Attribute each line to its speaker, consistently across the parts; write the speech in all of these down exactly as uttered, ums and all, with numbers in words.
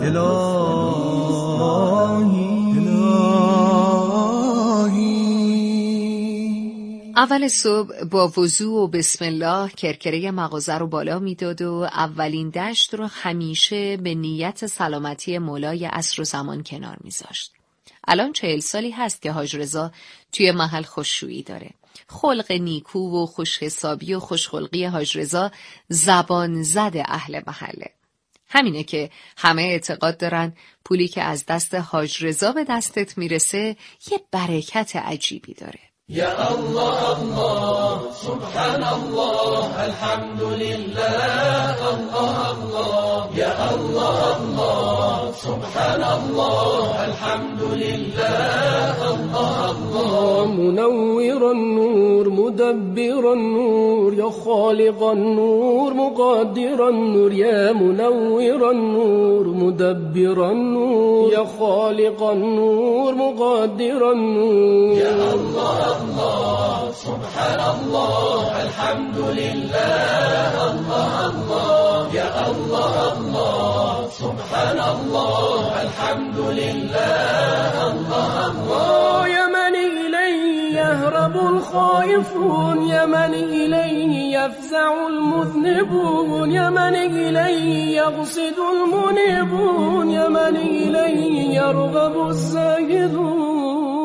Speaker 1: اول صبح با وضو و بسم الله کرکره مغازه رو بالا میداد و اولین دشت رو همیشه به نیت سلامتی مولای عصر و زمان کنار میذاشت. الان چهل سالی هست که حاج رضا توی محل خوششویی داره. خلق نیکو و خوشحسابی و خوشخلقی حاج رضا زبان زد اهل محله. همینه که همه اعتقاد دارن پولی که از دست حاج رضا به دستت میرسه یه برکت عجیبی داره.
Speaker 2: یا الله الله سبحان الله الحمد لله الله الله یا الله الله سبحان الله الحمد لله الله الله منور النور مدبر النور یا خالق النور مقدر النور یا منور النور مدبر النور یا خالق النور مقدر النور یا الله الله سبحان الله الحمد لله الله الله یا الله الله سبحان الله الحمد لله الله الله یا من الیه یهرب الخائفون یا من الیه یفزع المذنبون یا من الیه یقصد المنیبون یا من الیه یرغب الزاهدون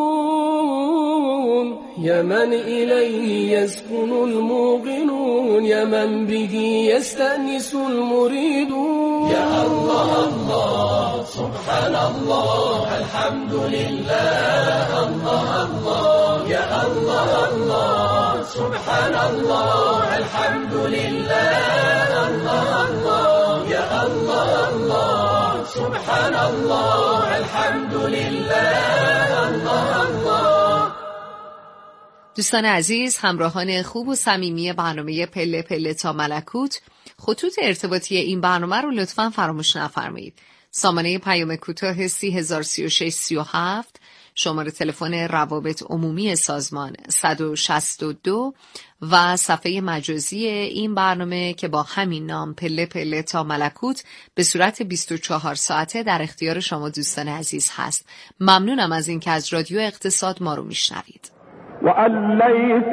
Speaker 2: یا من الیه یسکن الموقنون یا من به یستأنس المریدون یا الله الله سبحان الله الحمد لله الله الله یا الله الله سبحان الله الحمد لله الله الله یا الله الله سبحان الله الحمد لله الله الله.
Speaker 1: دوستان عزیز، همراهان خوب و صمیمی برنامه پله پله تا ملکوت، خطوط ارتباطی این برنامه رو لطفاً فراموش نفرمایید. سامانه پیام کوتاه سی هزار و سی و شش سی و هفت، شماره تلفن روابط عمومی سازمان صد و شصت و دو و صفحه مجازی این برنامه که با همین نام پله پله تا ملکوت به صورت بیست و چهار ساعته در اختیار شما دوستان عزیز هست. ممنونم از این که از رادیو اقتصاد ما رو میشنوید.
Speaker 2: وَأَن لَّيْسَ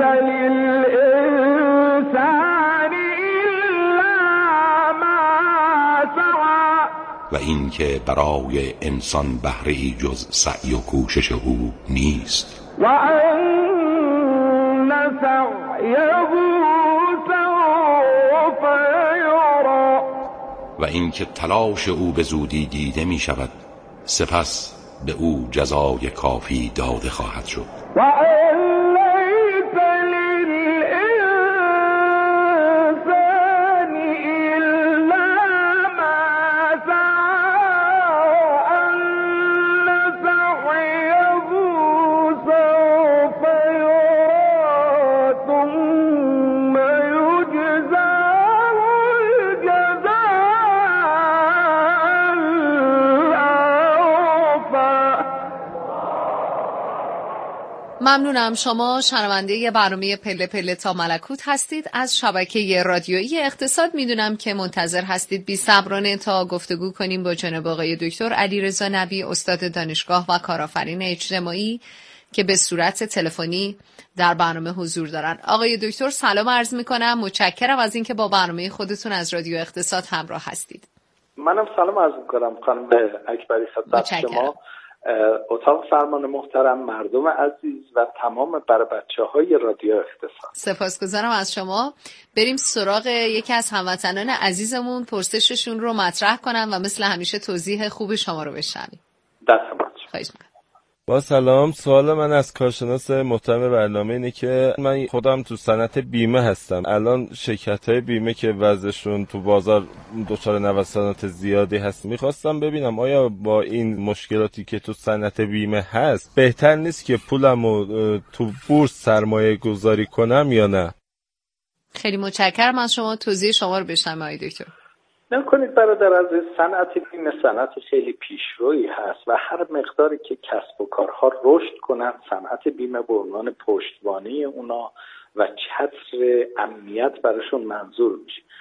Speaker 2: لِلْإِنسَانِ إِلَّا مَا سَعَىٰ
Speaker 3: و این که برای انسان بهره‌ای جز سعی و کوشش او نیست.
Speaker 2: وَأَنَّ سَعْيَهُ سَوْفَ یُرَىٰ
Speaker 3: و این که تلاش او به زودی دیده می شود، سپس به او جزای کافی داده خواهد شد.
Speaker 1: ممنونم. شما شنونده برنامه پله پله تا ملکوت هستید از شبکه رادیویی اقتصاد. میدونم که منتظر هستید بی صبرانه تا گفتگو کنیم با جناب آقای دکتر علیرضا نبی، استاد دانشگاه و کارآفرین اجتماعی که به صورت تلفنی در برنامه حضور دارن. آقای دکتر سلام عرض میکنم، متشکرم از اینکه با برنامه خودتون از رادیو اقتصاد همراه هستید.
Speaker 4: منم سلام عرض میکنم خانم اکبری خدمت شما، اتاق فرمان محترم، مردم عزیز و تمام بر بچه‌های رادیو اقتصاد.
Speaker 1: سپاسگزارم از شما. بریم سراغ یکی از هموطنان عزیزمون، پرسششون رو مطرح کنم و مثل همیشه توضیح خوب شما رو بشنویم.
Speaker 4: دست شما.
Speaker 1: خواهش می‌کنم.
Speaker 5: با سلام، سوال من از کارشناس محترم برنامه اینه که من خودم تو صنعت بیمه هستم. الان شرکت‌های بیمه که وضعشون تو بازار دچار نوسانات زیادی هست، میخواستم ببینم آیا با این مشکلاتی که تو صنعت بیمه هست بهتر نیست که پولمو تو بورس سرمایه گذاری کنم یا نه؟
Speaker 1: خیلی متشکرم از شما. توضیح شما رو بشنویم آقای دکتر.
Speaker 4: نکنید برادر عزیز، صنعت بیمه صنعت خیلی پیشرویی هست و هر مقداری که کسب و کارها رشد کنند، صنعت بیمه به عنوان پشتوانه اونا و چتر امنیت براشون منظور میشه.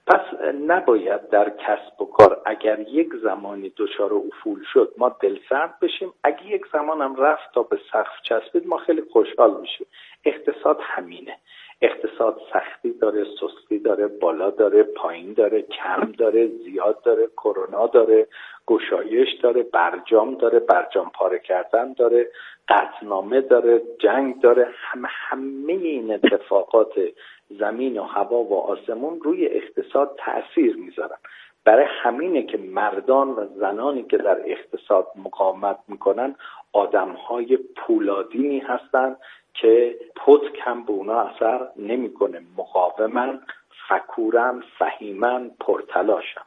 Speaker 4: پس نباید در کسب و کار اگر یک زمانی دچار افول شد ما دلسرد بشیم، اگه یک زمان هم رفت تا به سقف چسبید ما خیلی خوشحال میشیم. اقتصاد همینه. اقتصاد سختی داره، سستی داره، بالا داره، پایین داره، کم داره، زیاد داره، کرونا داره، گشایش داره، برجام داره، برجام پاره کردن داره، قطعنامه داره، جنگ داره. همه همه این اتفاقات زمین و هوا و آسمون روی اقتصاد تأثیر میذارن. برای همینه که مردان و زنانی که در اقتصاد مقاومت میکنن آدمهای پولادینی هستن که پتک هم به اونا اثر نمیکنه، مقاومن، فکورن، فهیمن، پرتلاشن.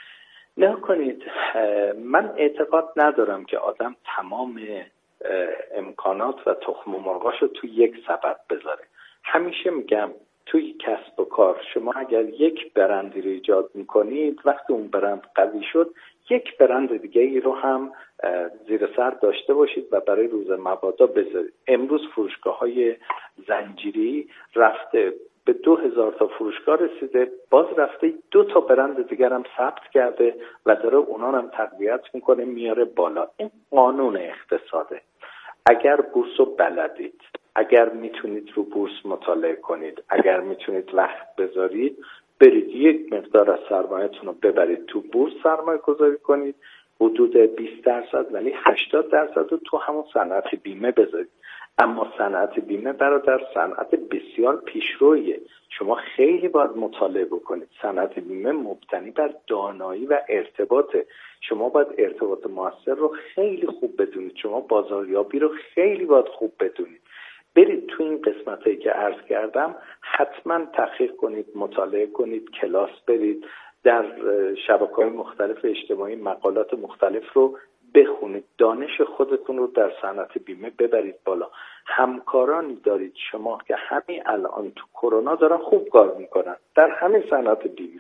Speaker 4: نه کنید، من اعتقاد ندارم که آدم تمام امکانات و تخم مرغاش رو توی یک سبد بذاره. همیشه میگم توی کسب و کار شما اگر یک برندی رو ایجاد میکنید، وقتی اون برند قوی شد یک برند دیگه ای رو هم زیر سر داشته باشید و برای روز مبادا بذارید. امروز فروشگاه های زنجیری رفته به دو هزار تا فروشگاه رسیده، باز رفته دو تا برند دیگر هم ثبت کرده و داره اونا هم تقویت میکنه میاره بالا. این قانون اقتصاده. اگر بورس رو بلدید، اگر میتونید رو بورس مطالعه کنید، اگر میتونید وقت بذارید، برید یک مقدار از سرمایه‌تون رو ببرید تو بورس سرمایه گذاری کنید، حدود بیست درصد ولی هشتاد درصد رو تو همون صنعت بیمه بذارید. اما صنعت بیمه برادر صنعت بسیار پیشرویه، شما خیلی باید مطالعه بکنید. صنعت بیمه مبتنی بر دانایی و ارتباطه. شما باید ارتباط موثر رو خیلی خوب بدونید، شما بازاریابی رو خیلی باید خوب بدونید. برید تو این قسمتایی که عرض کردم حتما تحقیق کنید، مطالعه کنید، کلاس برید، در شبکه‌های مختلف اجتماعی مقالات مختلف رو بخونید، دانش خودتون رو در صنعت بیمه ببرید بالا. همکارانی دارید شما که همین الان تو کرونا دارن خوب کار میکنن در همین صنعت بیمه،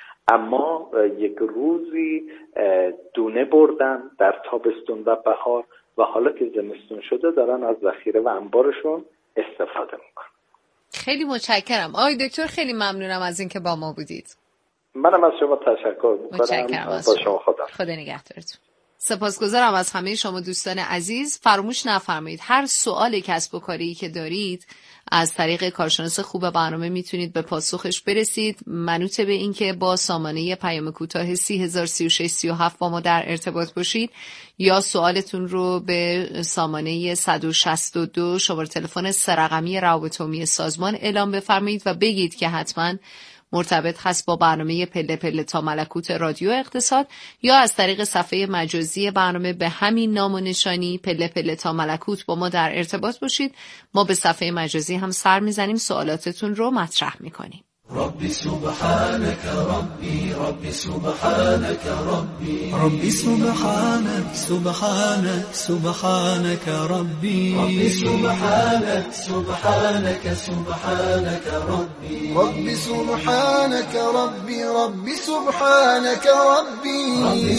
Speaker 4: اما یک روزی دونه بردن در تابستون و بهار و حالا که زمستون شده دارن از ذخیره و انبارشون استفاده میکنن.
Speaker 1: خیلی متشکرم آقای دکتر، خیلی ممنونم از اینکه با ما بودید.
Speaker 4: منم از شما تشکر میکنم.
Speaker 1: متشکرم از
Speaker 4: با شما. خدا
Speaker 1: خدا نگهدارتون. سپاسگزارم از همه شما دوستان عزیز. فراموش نفرمایید هر سوال کسب و کاری که دارید از طریق کارشناس خوب برنامه میتونید به پاسخش برسید، منوط به این که با سامانه پیام کوتاه سی هزار سی و شش سی و هفت با ما در ارتباط باشید یا سوالتون رو به سامانه صد و شصت و دو شماره تلفن سه رقمی روابط عمومی سازمان اعلام بفرمایید و بگید که حتما مرتبط هست با برنامه پله پله تا ملکوت رادیو اقتصاد، یا از طریق صفحه مجازی برنامه به همین نام و نشانی پله پله تا ملکوت با ما در ارتباط باشید. ما به صفحه مجازی هم سر میزنیم، سوالاتتون رو مطرح میکنیم.
Speaker 6: ربي سبحانك ربي ربي سبحانك ربي ربي سبحانك سبحانك سبحانك ربي ربي سبحانك سبحانك سبحانك ربي ربي سبحانك ربي ربي سبحانك ربي ربي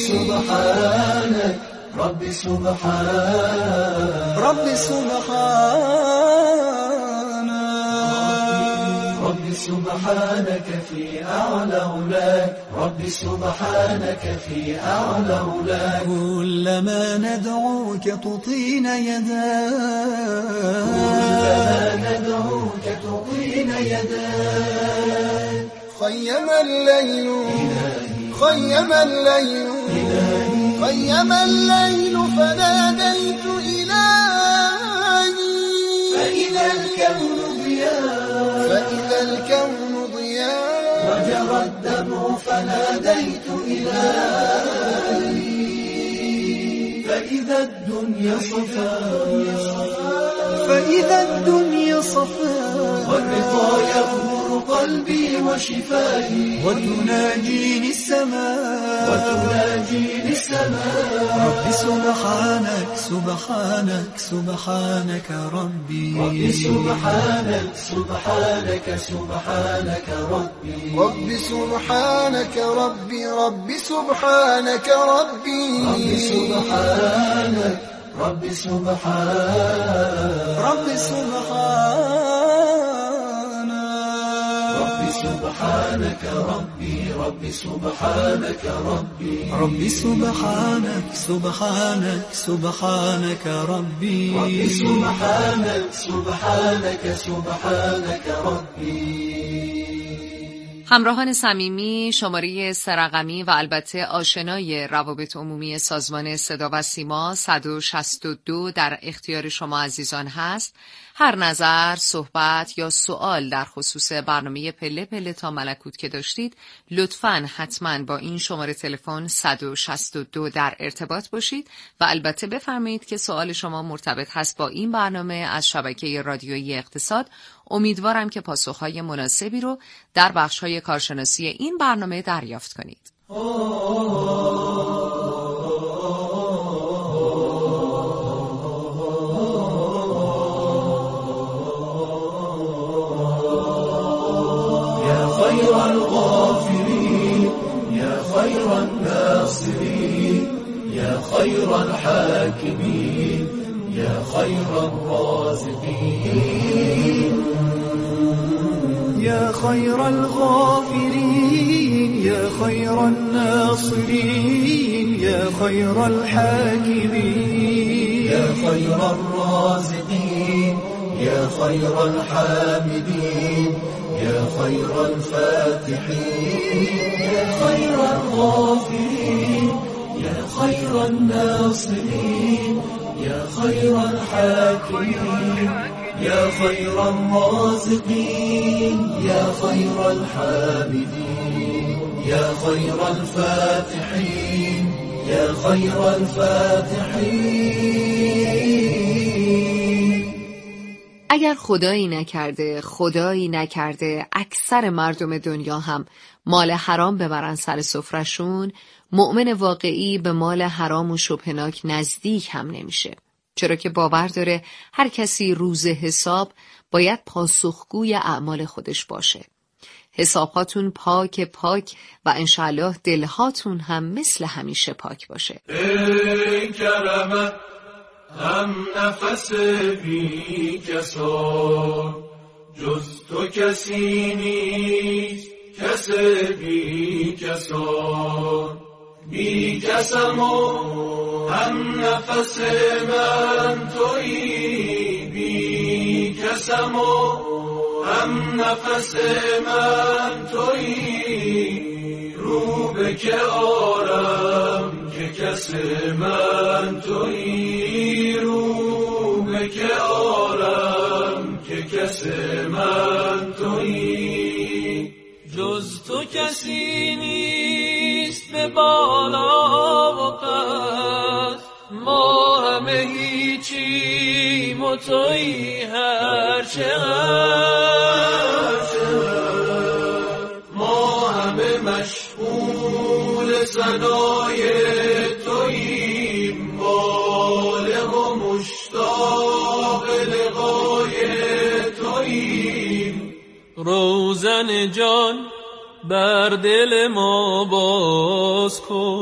Speaker 6: سبحانك ربي سبحانك ربي سبحانك ربي سبحانك في أعلى علاك ربي سبحانك في أعلى علاك كلما ندعوك تطين يداك كلما ندعوك تطين يداك خيم الليل خيم الليل خيم الليل فناديت إلهي فإذا الكون ضياء فإذا الكون ضياء وجرى الدمع فناديت إلهي فإذا الدنيا صفاء فإذا الدنيا صفاء والرضا يغمر قلبي وشفائي وتناجيني السماء وتناجيني السماء ربي سبحانك سبحانك سبحانك ربي ربي سبحانك سبحانك سبحانك ربي ربي سبحانك ربي ربي سبحانك ربي ربي سبحانك ربي سبحانك ربي سبحانك ربي سبحانك ربي ربي سبحانك ربي ربي سبحانك سبحانك سبحانك ربي ربي سبحانك سبحانك سبحانك ربي.
Speaker 1: همراهان صمیمی، شماره سه رقمی و البته آشنای روابط عمومی سازمان صدا و سیما صد و شصت و دو در اختیار شما عزیزان هست. هر نظر، صحبت یا سوال در خصوص برنامه پله پله تا ملکوت که داشتید، لطفاً حتماً با این شماره تلفن صد و شصت و دو در ارتباط باشید و البته بفرمایید که سوال شما مرتبط هست با این برنامه از شبکه رادیویی اقتصاد. امیدوارم که پاسخهای مناسبی رو در بخش‌های کارشناسی این برنامه دریافت کنید.
Speaker 6: خير الغافرين يا خير الناصرين يا خير الحاكمين يا خير الرازقين يا خير الغافرين يا خير الناصرين يا خير الحاكمين يا خير الرازقين يا خير الحامدين يا خير الفاتحين يا خير الغافرين يا خير الناصرين يا خير الحاكمين يا خير الرازقين يا خير الحامدين يا خير الفاتحين يا خير الفاتحين.
Speaker 1: اگر خدایی نکرده خدایی نکرده اکثر مردم دنیا هم مال حرام ببرن سر سفرشون، مؤمن واقعی به مال حرام و شبهناک نزدیک هم نمیشه، چرا که باور داره هر کسی روز حساب باید پاسخگوی اعمال خودش باشه. حساباتون پاک پاک و انشالله دلهاتون هم مثل همیشه پاک باشه.
Speaker 6: ای کرمت هم نفس بی کسان، جز تو کسی نیست کس بی کسان. بی کسم و هم نفس من تویی، بی کسم و هم نفس من تویی. رو به که آرم که کس من تویی، رو به که آرم که کس من تویی. جز تو کسی نیست به بالا و پس، ما همه هیچیم و تویی هر چقدر. ما همه مشغول ثنای توییم، بالغ و مشتاق لقای توییم. روزن جان بر دل ما باز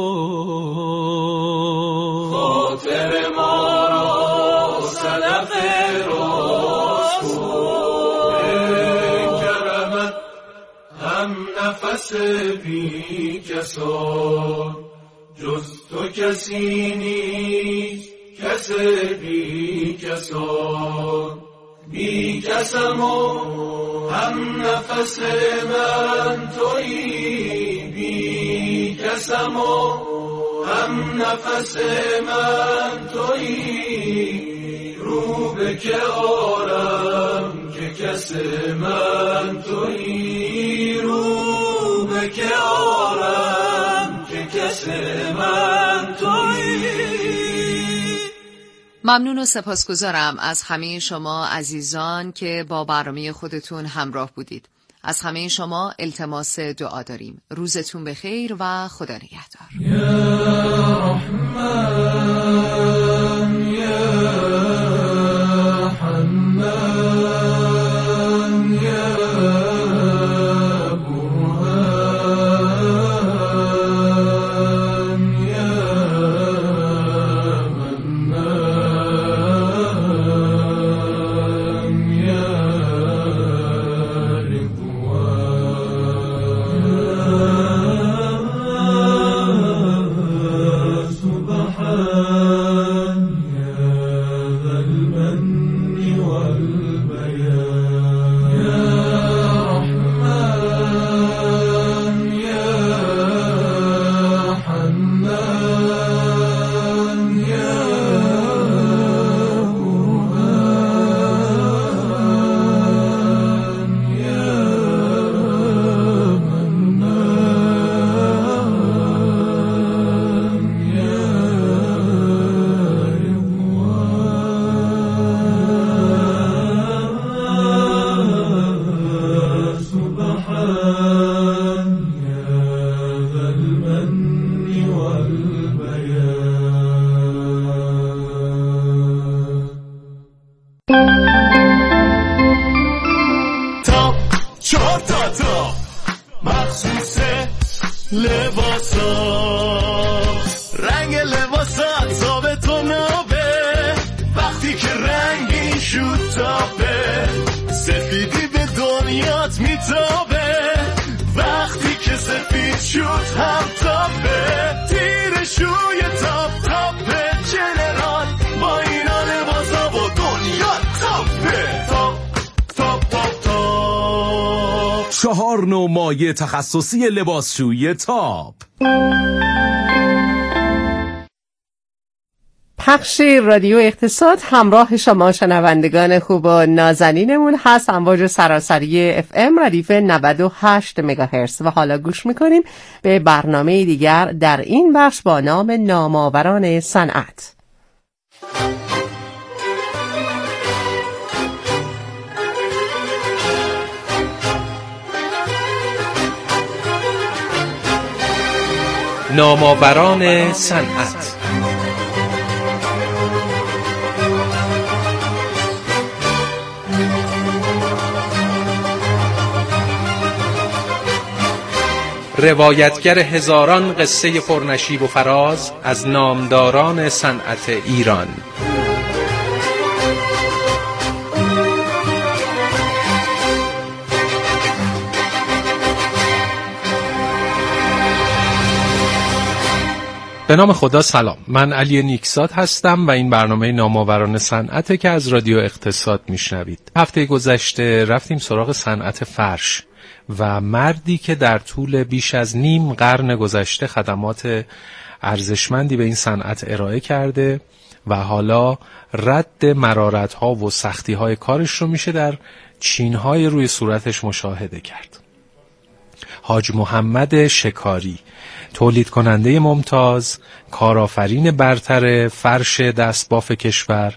Speaker 6: کن، خاطر ما را صدق راست کن. ای کرمت هم نفس بی کسان، جز تو کسی نیست کس بی کسان. بی کسم و هم نفس من تویی، بی کسم و هم نفس من تویی. رو به که آرم که کس من تویی، رو به که آرم که کس من تویی.
Speaker 1: ممنون و سپاسگزارم از همه شما عزیزان که با برنامه خودتون همراه بودید. از همه شما التماس دعا داریم. روزتون بخیر و خدا نگهدار.
Speaker 6: یا رحمان یا حنان یا برهان یا منان یا رضوان
Speaker 7: چهار نوع مایع تخصصی لباسشویی تاپ.
Speaker 8: پخش رادیو اقتصاد همراه شما شنوندگان خوب و نازنینمون هست. امواج سراسری اف ام ردیف نود و هشت مگاهرتز و حالا گوش میکنیم به برنامه دیگر در این بخش با نام نامآوران صنعت.
Speaker 9: نامآوران صنعت. روایتگر هزاران قصه پرنشیب و فراز از نامداران صنعت ایران. به نام خدا سلام، من علی نیکزاد هستم و این برنامه نامآوران صنعته که از رادیو اقتصاد میشنوید. هفته گذشته رفتیم سراغ صنعت فرش و مردی که در طول بیش از نیم قرن گذشته خدمات ارزشمندی به این صنعت ارائه کرده و حالا رد مرارت‌ها و سختی‌های کارش رو میشه در چین‌های روی صورتش مشاهده کرد. حاج محمد شکاری، تولید کننده ممتاز، کارآفرین برتر فرش دستباف کشور،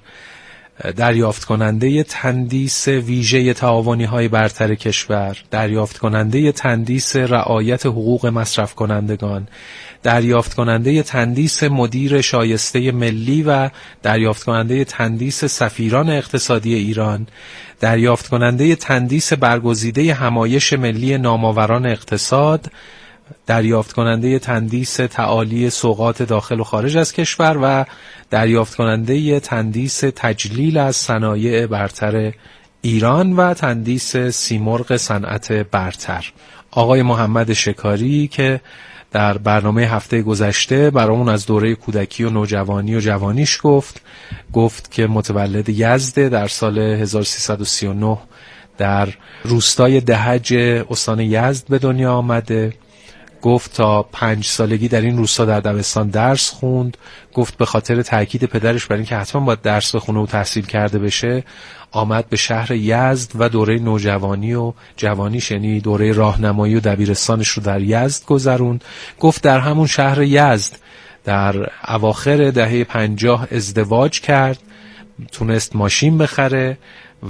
Speaker 9: دریافت کننده تندیس ویژه تعاونی های برتر کشور، دریافت کننده تندیس رعایت حقوق مصرف کنندگان، دریافت کننده تندیس مدیر شایسته ملی و دریافت کننده تندیس سفیران اقتصادی ایران، دریافت کننده تندیس برگزیده همایش ملی نامآوران اقتصاد، دریافت کننده تندیس تعالی سوغات داخل و خارج از کشور و دریافت کننده تندیس تجلیل از صنایع برتر ایران و تندیس سیمرغ صنعت برتر. آقای محمد شکاری که در برنامه هفته گذشته برامون از دوره کودکی و نوجوانی و جوانیش گفت گفت که متولد یزد، در سال هزار و سیصد و سی و نه در روستای دهج استان یزد به دنیا آمده. گفت تا پنج سالگی در این روستا در دبستان درس خوند. گفت به خاطر تاکید پدرش بر اینکه حتما باید درس بخونه و تحصیل کرده بشه آمد به شهر یزد و دوره نوجوانی و جوانیش، یعنی دوره راهنمایی و دبیرستانش رو در یزد گذروند. گفت در همون شهر یزد در اواخر دهه پنجاه ازدواج کرد، تونست ماشین بخره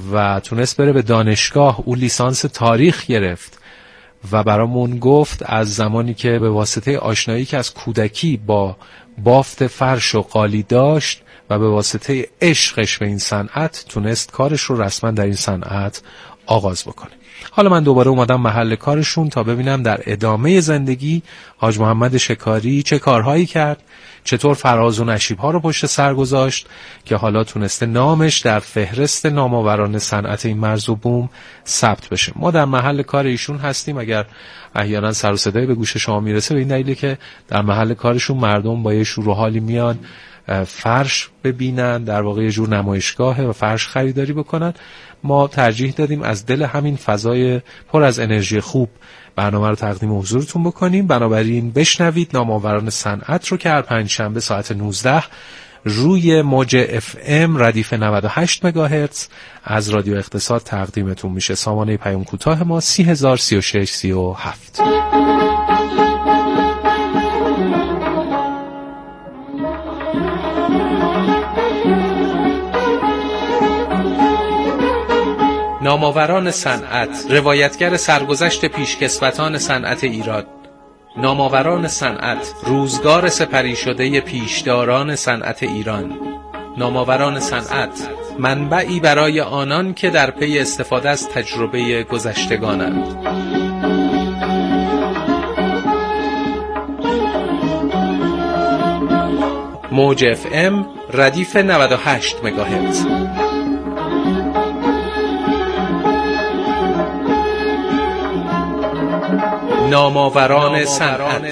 Speaker 9: و تونست بره به دانشگاه. او لیسانس تاریخ گرفت و برامون گفت از زمانی که به واسطه آشنایی که از کودکی با بافت فرش و قالی داشت و به واسطه عشقش به این صنعت تونست کارش رو رسما در این صنعت آغاز بکنه. حالا من دوباره اومدم محل کارشون تا ببینم در ادامه زندگی حاج محمد شکاری چه کارهایی کرد، چطور فراز و نشیب‌ها رو پشت سر گذاشت که حالا تونسته نامش در فهرست نامآوران صنعت این مرز و بوم ثبت بشه. ما در محل کار ایشون هستیم. اگر احیانا سر و صدایی به گوش شما میرسه به این دلیله که در محل کارشون مردم با یه شور و حالی میان فرش ببینن، در واقع یه جور نمایشگاهه و فرش خریداری بکنن. ما ترجیح دادیم از دل همین فضای پر از انرژی خوب برنامه رو تقدیم حضورتون بکنیم. بنابراین بشنوید نامآوران صنعت رو که هر پنجشنبه ساعت نوزده روی موج اف ام ردیف نود و هشت مگاهرتز از رادیو اقتصاد تقدیمتون میشه. سامانه پیام کوتاه ما سی هزار سی و شش سی و هفت. نامآوران صنعت، روایتگر سرگذشت پیشکسوتان صنعت ایران. نامآوران صنعت، روزگار سپری شده پیشداران صنعت ایران. نامآوران صنعت، منبعی برای آنان که در پی استفاده از تجربه گذشتگانند. موج اف ام ردیف نود و هشت مگاهرتز. نامآوران صنعت.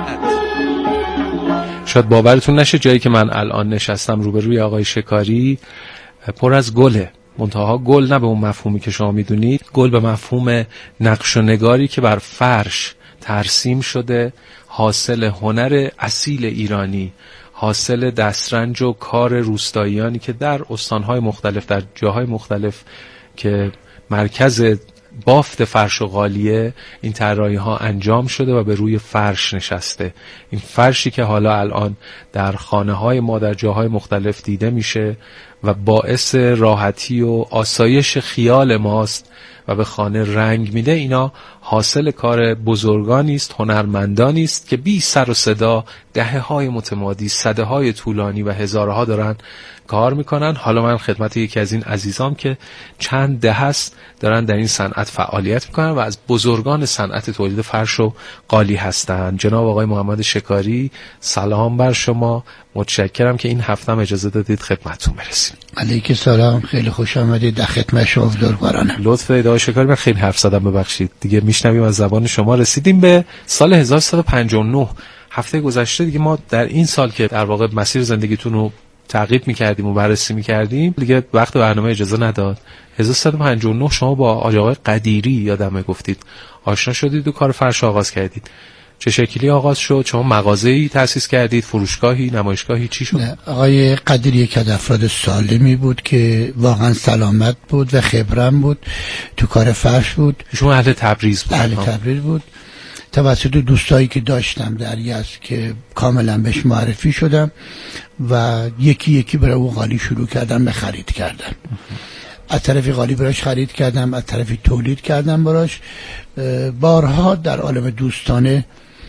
Speaker 9: شاید باورتون نشه جایی که من الان نشستم روبروی آقای شکاری پر از گله. منتها گل نه به اون مفهومی که شما میدونید، گل به مفهوم نقش و نگاری که بر فرش ترسیم شده، حاصل هنر اصیل ایرانی، حاصل دسترنج و کار روستاییانی که در استانهای مختلف، در جاهای مختلف که مرکز بافت فرش و قالیه، این طراحی ها انجام شده و به روی فرش نشسته. این فرشی که حالا الان در خانه های ما در جاهای مختلف دیده میشه و باعث راحتی و آسایش خیال ماست و به خانه رنگ میده، اینا حاصل کار بزرگانی است، هنرمندانی است که بی سر و صدا دهه های متمادی، سده های طولانی و هزارها دارن کار میکنن. حالا من خدمت یکی از این عزیزام که چند دهه است دارن در این صنعت فعالیت میکنن و از بزرگان صنعت تولید فرش و قالی هستند. جناب آقای محمد شکاری، سلام بر شما. متشکرم که این هفته هم اجازه دادید خدمتتون برسیم.
Speaker 10: علیک سلام، خیلی خوش آمدید در خدمت شما بزرگوارانم.
Speaker 9: لطف دارید آقای شکاری، من خیلی حرف زدم، ببخشید دیگه. میشنویم از زبان شما. رسیدیم به سال هزار و سیصد و پنجاه و نه. هفته گذشته دیگه ما در این سال که در واقع مسیر زندگیتون رو تعقیب می‌کردیم و بررسی می‌کردیم، دیگه وقت برنامه اجازه نداد. هزار و سیصد و پنجاه و نه شما با آقای قدیری یادمه گفتید آشنا شدید و کار فرش آغاز کردید. چه شکلی آغاز شد؟ شما مغازه‌ای تأسیس کردید، فروشگاهی، نمایشگاهی، چی شد؟
Speaker 10: نه، آقای قدیری یک از افراد سالمی بود که واقعا سلامت بود و خبرم بود، تو کار فرش بود.
Speaker 9: شما اهل تبریز بود؟
Speaker 10: اهل تبریز بود. توسط دوستایی که داشتم در یزد که کاملا بهش معرفی شدم و یکی یکی برای او قالی شروع کردم به خرید کردن. از طرفی قالی براش خرید کردم، از طرفی تولید کردم براش. بارها در عالم دوستانه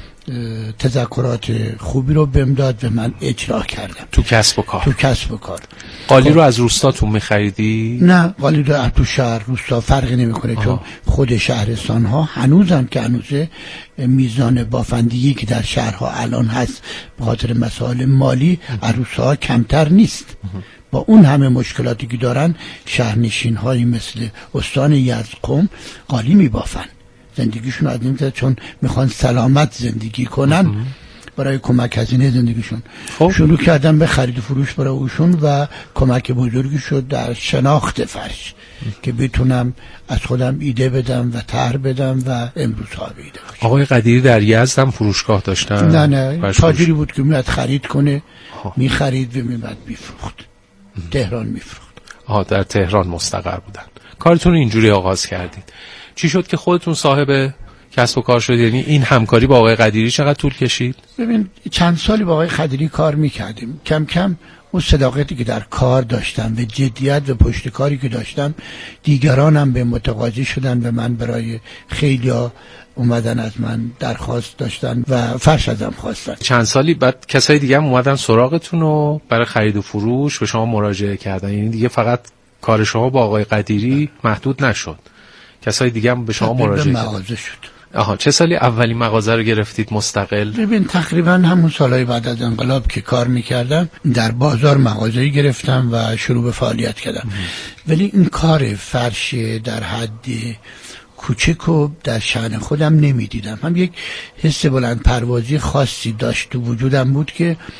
Speaker 10: تذکرات خوبی رو بهم داد و من اجرا کردم
Speaker 9: تو کسب و کار.
Speaker 10: تو کسب و کار.
Speaker 9: قالی رو از روستاتون می‌خریدی؟
Speaker 10: نه، قالی رو تو شهر روستا فرقی نمی‌کنه، چون خود شهرستان ها هنوزم که هنوزه میزان بافندگی که در شهرها الان هست به خاطر مسائل مالی عروس‌ها کمتر نیست. با اون همه مشکلاتی که دارن شهرنشین هایی مثل استان یزد قم قالی میبافن، زندگیشون از این چون میخوان سلامت زندگی کنن برای کمک هزینه زندگیشون. خب. شروع کردم به خرید و فروش برای اوشون و کمک بزرگی شد در شناخت فرش که بتونم از خودم ایده بدم و طرح بدم و امروز ها به ایده باشم.
Speaker 9: آقای قدیری در یزد هم فروشگاه داشتن؟
Speaker 10: نه نه، تاجری بود که میاد خرید کنه، میخرید و میاد میفروخت. تهران میفروخت.
Speaker 9: آها، در تهران مستقر بودن. کارتون رو اینجوری آغاز کردید. چی شد که خودتون صاحب کسب و کار شدید؟ یعنی این همکاری با آقای قدیری چقدر طول کشید؟
Speaker 10: ببین، چند سالی با آقای قدیری کار میکردیم. کم کم اون صداقتی که در کار داشتم و جدیت و پشت کاری که داشتم، دیگرانم به متقاضی شدن و من برای خیلیا اومدن از من درخواست داشتن و فرش ازم خواستن.
Speaker 9: چند سالی بعد کسای دیگه هم اومدن سراغتون و برای خرید و فروش به شما مراجعه کردن؟ یعنی دیگه فقط کار شما با آقای قدیری محدود نشد، کسای دیگه هم به شما مراجعه کردن؟
Speaker 10: شد.
Speaker 9: آها، چه سالی اولین مغازه رو گرفتید مستقل؟
Speaker 10: ببین، تقریبا همون سالهای بعد از انقلاب که کار میکردم در بازار مغازه‌ای گرفتم و شروع به فعالیت کردم. ولی این کار فرش در حد کوچک و در شأن خودم نمیدیدم. هم یک حس بلند پروازی خاصی داشت تو وجودم بود که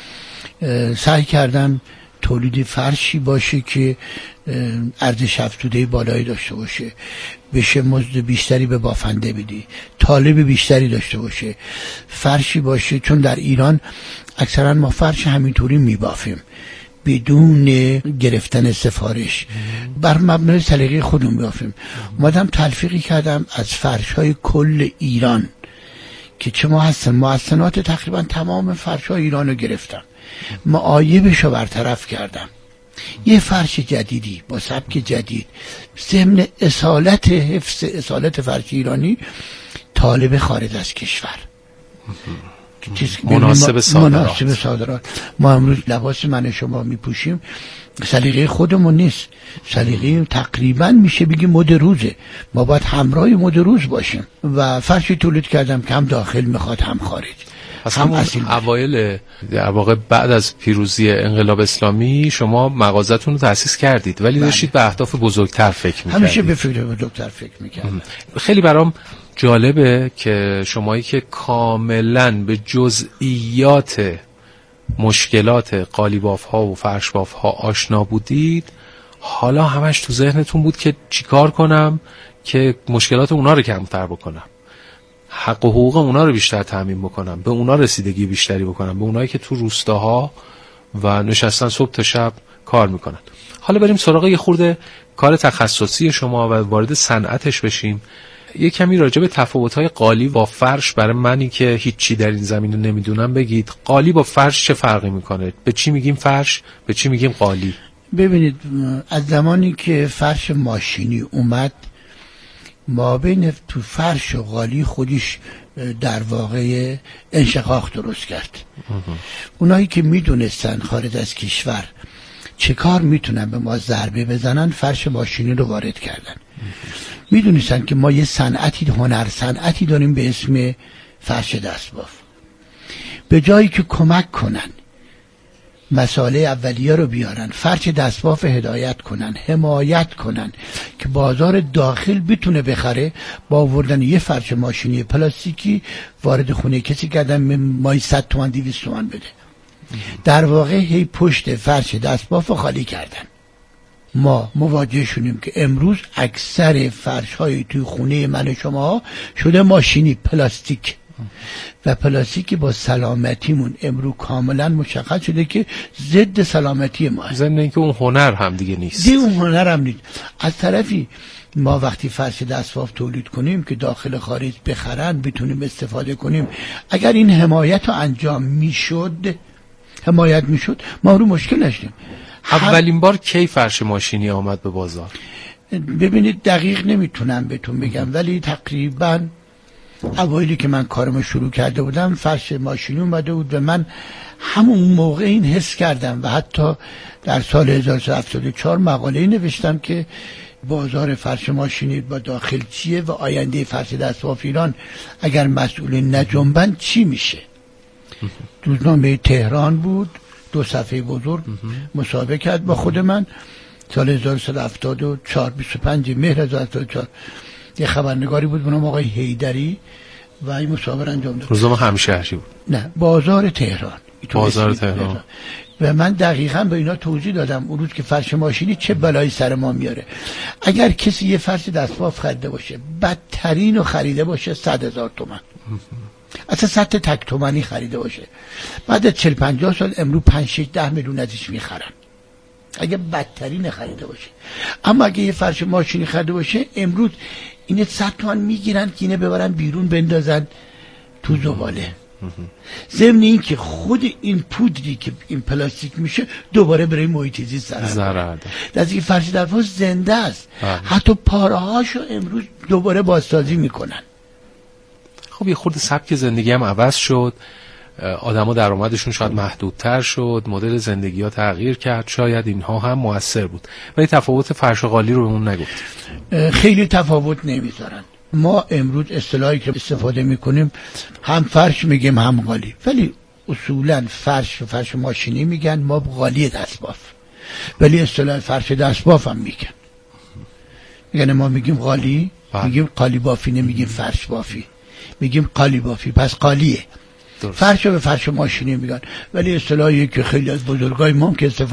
Speaker 10: سعی کردم تولید فرشی باشه که ارزش افزوده بالایی داشته باشه، بشه مزد بیشتری به بافنده بدی، طالب بیشتری داشته باشه، فرشی باشه. چون در ایران اکثرا ما فرش همینطوری میبافیم بدون گرفتن سفارش، بر مبنای سلیقه خودمون میبافیم. اومدم تلفیقی کردم از فرش های کل ایران که چه ما هستن، محسنات تقریبا تمام فرش های ایران رو گرفتم، معایبش رو برطرف کردم، یه فرش جدیدی با سبک جدید، ضمن اصالت حفظ اصالت فرش ایرانی طالب خارج از کشور،
Speaker 9: مناسب صادرات.
Speaker 10: مناسب صادرات. ما امروز لباس من شما میپوشیم سلیقه خودمون نیست، سلیقه تقریبا میشه بگی مد روزه، ما باید همراه مد روز باشیم و فرشی تولید کردم که هم داخل میخواد هم خارج.
Speaker 9: پس همون اوایل در واقع بعد از پیروزی انقلاب اسلامی شما مغازتون رو تأسیس کردید، ولی داشتید به اهداف بزرگتر فکر میکردید.
Speaker 10: همیشه به فکر بزرگتر فکر میکردم.
Speaker 9: خیلی برام جالبه که شمایی که کاملا به جزئیات مشکلات قالیباف ها و فرشباف ها آشنا بودید، حالا همش تو ذهنتون بود که چیکار کنم که مشکلات اونا رو کمتر بکنم، حق و حقوق اونا رو بیشتر تامین بکنم، به اونا رسیدگی بیشتری بکنم، به اونایی که تو روستاها و نشستن صبح تا شب کار میکنن. حالا بریم سراغ یه خورده کار تخصصی شما و وارد صنعتش بشیم. یه کمی راجع به تفاوت‌های قالی با فرش برای منی که هیچی در این زمینه نمیدونم بگید. قالی با فرش چه فرقی میکنه؟ به چی میگیم فرش؟ به چی میگیم قالی؟
Speaker 10: ببینید، از زمانی که فرش ماشینی اومد، ما بین تو فرش و قالی خودش در واقع انشقاق درست کرد. اونایی که میدونستن خارج از کشور چه کار میتونن به ما ضربه بزنن، فرش ماشینی رو وارد کردن. میدونستن که ما یه صنعتی، هنر صنعتی داریم به اسم فرش دستباف. به جایی که کمک کنن مسائل اولیه رو بیارن، فرش دستباف هدایت کنن، حمایت کنن که بازار داخل بتونه بخره، با آوردن یه فرش ماشینی پلاستیکی وارد خونه کسی کردن مای صد تومن دویست تومن بده. در واقع هی پشت فرش دستباف خالی کردن. ما مواجه شدیم که امروز اکثر فرش های توی خونه من شما شده ماشینی پلاستیک و پلاستیکی با سلامتیمون امروز کاملا مشخص شده که ضد سلامتی ما هست.
Speaker 9: ضمن اینکه اون هنر هم دیگه نیست.
Speaker 10: دیگه اون هنر هم نیست. از طرفی ما وقتی فرش دستباف تولید کنیم که داخل خارج بخرن بتونیم استفاده کنیم، اگر این حمایت رو انجام میشد حمایت میشد ما رو مشکل نشدیم.
Speaker 9: اولین بار کی فرش ماشینی آمد به بازار؟
Speaker 10: ببینید دقیق نمیتونم بهتون بگم، ولی تقریبا اوایلی که من کارم شروع کرده بودم فرش ماشینی اومده بود و من همون موقع این حس کردم و حتی در سال هزار و سیصد و هفتاد و چهار مقاله نوشتم که بازار فرش ماشینی با داخل چیه و آینده فرش دستباف ایران اگر مسئولین نجنبن چی میشه. روزنامه تهران بود، دو صفحه بزرگ مسابقه کرد با خود من سال هزار و سیصد و هفتاد و چهار، بیست و پنج مهر هزار و هفتاد و چهار. یه خبرنگاری بود به نام آقای حیدری و این مسابقه انجام داد.
Speaker 9: روزنامه همشهری بود؟
Speaker 10: نه، بازار تهران.
Speaker 9: بازار تهران.
Speaker 10: و من دقیقاً به اینا توضیح دادم اون روز که فرش ماشینی چه بلایی سر ما میاره. اگر کسی یه فرش دستباف خریده باشه، بدترین رو خریده باشه صد هزار تومان، اصلا سطح تک تومانی خریده باشه، بعد چهل پنجاه سال امروز پنج شش ده میلیون ازش میخرن اگه بدترین خریده باشه. اما اگه یه فرش ماشینی خریده باشه امروز اینه صد تومن میگیرن که اینه ببرن بیرون بندازن تو زباله. ضمن این که خود این پودری که این پلاستیک میشه دوباره برای محیط زیست ضرر داره. در این فرش دستباف زنده است، حتی پاره‌هاشو امروز دوباره بازسازی میکنن.
Speaker 9: خب یه خورده سبک زندگی هم عوض شد، آدما درآمدشون شاید محدودتر شد، مدل زندگی ها تغییر کرد، شاید اینها هم مؤثر بود. ولی تفاوت فرش و قالی رو بهمون نگفت.
Speaker 10: خیلی تفاوت نمیذارن. ما امروز اصطلاحی که استفاده میکنیم هم فرش میگیم هم قالی، ولی اصولا فرش و فرش ماشینی میگن، ما قالی دستباف، ولی اصطلاح فرش دستباف هم میگن. میگن ما میگیم قالی، میگیم قالی بافی، نمیگیم فرش بافی، میگیم قالی بافی، پس قالیه. فرش به فرش ماشینی میگن، ولی اصطلاحی که خیلی از بزرگای ما هم که استفاده